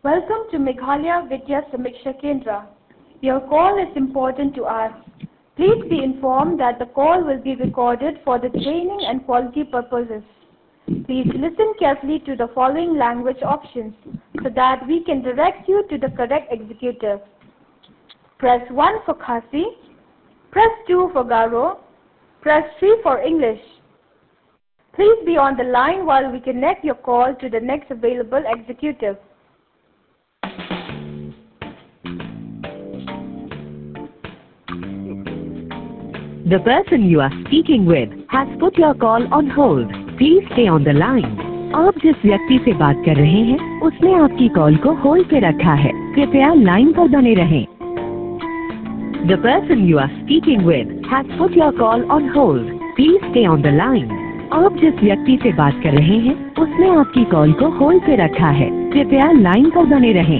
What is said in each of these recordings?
Welcome to Meghalaya Vidya Samiksha Kendra. Your call is important to us. Please be informed that the call will be recorded for the training and quality purposes. Please listen carefully to the following language options so that we can direct you to the correct executive. Press 1 for Khasi, press 2 for Garo, press 3 for English. Please be on the line while we connect your call to the next available executive. The person you are speaking with has put your call on hold. Please stay on the line. आप जिस व्यक्ति से बात कर रहे हैं उसने आपकी कॉल को होल्ड पे रखा है। कृपया लाइन पर बने रहें। The person you are speaking with has put your call on hold. Please stay on the line. आप जिस व्यक्ति से बात कर रहे हैं उसने आपकी कॉल को होल्ड पे रखा है। कृपया लाइन पर बने रहें।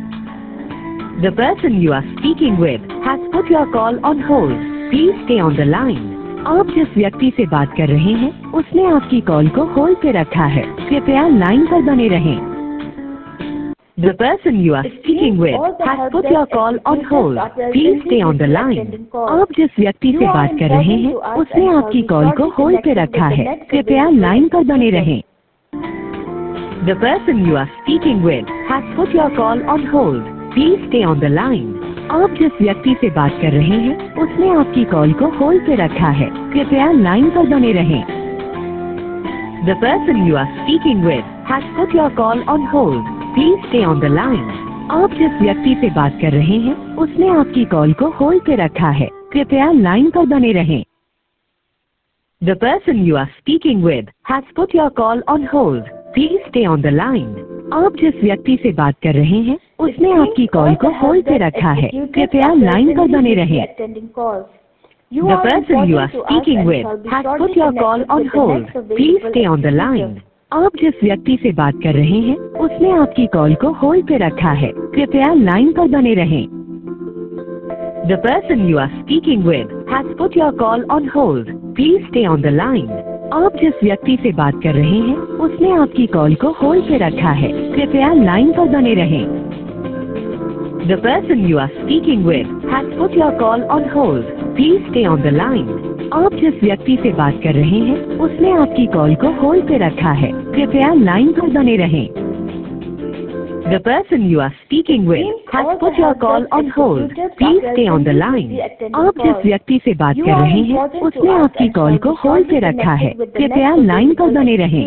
The person you are speaking with has put your call on hold. Please stay on the line. आप जिस व्यक्ति से बात कर रहे हैं उसने आपकी कॉल को होल्ड पे रखा है। कृपया लाइन पर बने रहें। The person you are speaking with has put your call on hold. Please stay on the line. आप जिस व्यक्ति से बात कर रहे हैं उसने आपकी कॉल को होल्ड पे रखा है। कृपया लाइन पर बने रहें। The person you are speaking with has put your call on hold. Please stay on the line. आप जिस व्यक्ति से बात कर रहे हैं उसने आपकी कॉल को होल्ड पे रखा है। कृपया लाइन पर बने रहें। The person you are speaking with has put your call on hold. Please stay on the line. आप जिस व्यक्ति से बात कर रहे हैं उसने आपकी कॉल को होल्ड पे रखा है। कृपया लाइन पर बने रहें। The person you are speaking with has put your call on hold. Please stay on the line. आप जिस व्यक्ति से बात कर रहे हैं उसने आपकी कॉल को होल्ड पे रखा है। कृपया लाइन पर बने रहें। The person you are speaking with has put your call on hold. Please stay on the line. आप जिस व्यक्ति से बात कर रहे हैं उसने आपकी कॉल को होल्ड पे रखा है। कृपया लाइन पर बने रहें। The person you are speaking with has put your call on hold. Please stay on the line. आप जिस व्यक्ति से बात कर रहे हैं उसने आपकी कॉल को होल्ड पे रखा है। कृपया लाइन पर बने रहें। The person you are speaking with has put your call on hold. Please stay on the line. आप जिस व्यक्ति से बात कर रहे हैं उसने आपकी कॉल को होल्ड पे रखा है। कृपया लाइन पर बने रहें। The person you are speaking with has put your call on hold. Please stay on the line. आप जिस व्यक्ति से बात कर रहे हैं उसने आपकी कॉल को होल्ड पे रखा है। कृपया लाइन पर बने रहें।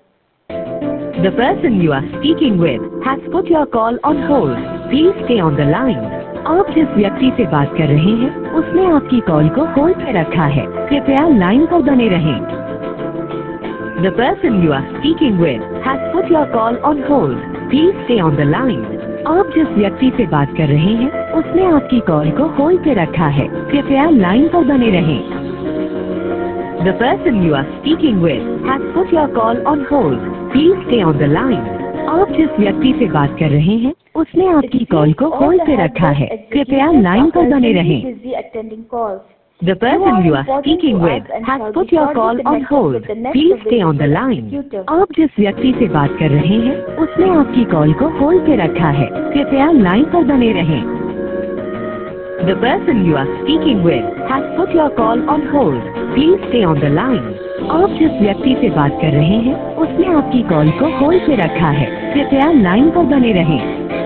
The person you are speaking with has put your call on hold. Please stay on the line. आप जिस व्यक्ति से बात कर रहे हैं उसने आपकी कॉल को होल्ड पे रखा है। कृपया लाइन पर बने रहें। The person you are speaking with has put your call on hold. Please stay on the line. आप जिस व्यक्ति से बात कर रहे हैं उसने आपकी कॉल को होल्ड पे रखा है। कृपया लाइन पर बने रहें। The person you are speaking with has put your call on hold. Please stay on the line. आप जिस व्यक्ति से बात कर रहे हैं उसने आपकी कॉल को होल्ड पे रखा है। कृपया लाइन पर बने रहें। The person you are speaking with has put your call on hold. Please stay on the line. आप जिस व्यक्ति से बात कर रहे हैं उसने आपकी कॉल को होल्ड पे रखा है। कृपया लाइन पर बने रहें। The person you are speaking with has put your call on hold. Please stay on the line. आप जिस व्यक्ति से बात कर रहे हैं उसने आपकी कॉल को होल्ड पे रखा है। कृपया लाइन पर बने रहें।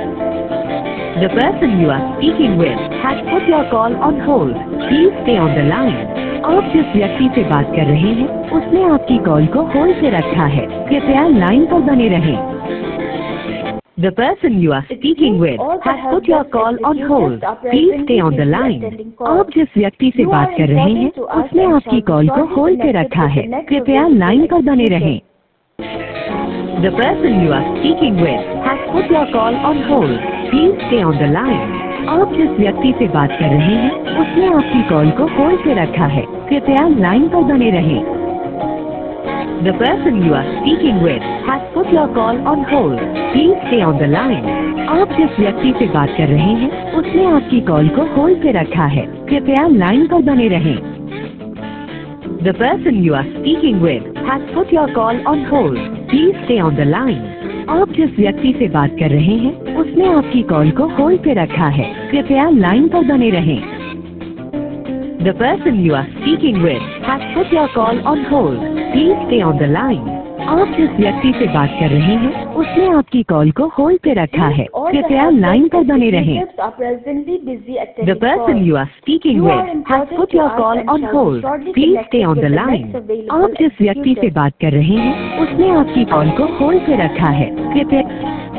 The person you are speaking with has put your call on hold. Please stay on the line. आप जिस व्यक्ति से बात कर रहे हैं उसने आपकी कॉल को होल्ड पे रखा है। कृपया लाइन पर बने रहें। The person you are speaking with has put your call on hold. Please stay on the line. आप जिस व्यक्ति से बात कर रहे हैं उसने आपकी कॉल को होल्ड पे रखा है। कृपया लाइन पर बने रहें। The person you are speaking with has put your call on hold. Please stay on the line. आप जिस व्यक्ति से बात कर रहे हैं उसने आपकी कॉल को होल्ड पे रखा है। कृपया लाइन पर बने रहें। The person you are speaking with has put your call on hold. Please stay on the line. आप जिस व्यक्ति से बात कर रहे हैं उसने आपकी कॉल को होल्ड पे रखा है। कृपया लाइन पर बने रहें। The person you are speaking with has put your call on hold. Please stay on the line. आप जिस व्यक्ति से बात कर रहे हैं उसने आपकी कॉल को होल्ड पे रखा है। कृपया लाइन पर बने रहें। The person you are speaking with has put your call on hold. Please stay on the line. आप जिस व्यक्ति से बात कर रहे हैं उसने आपकी कॉल को होल्ड पे रखा है। कृपया लाइन पर बने रहें। The person you are speaking with has put your call on hold. Please stay on the line. आप जिस व्यक्ति से बात कर रहे हैं उसने आपकी कॉल को होल्ड पे रखा है। कृपया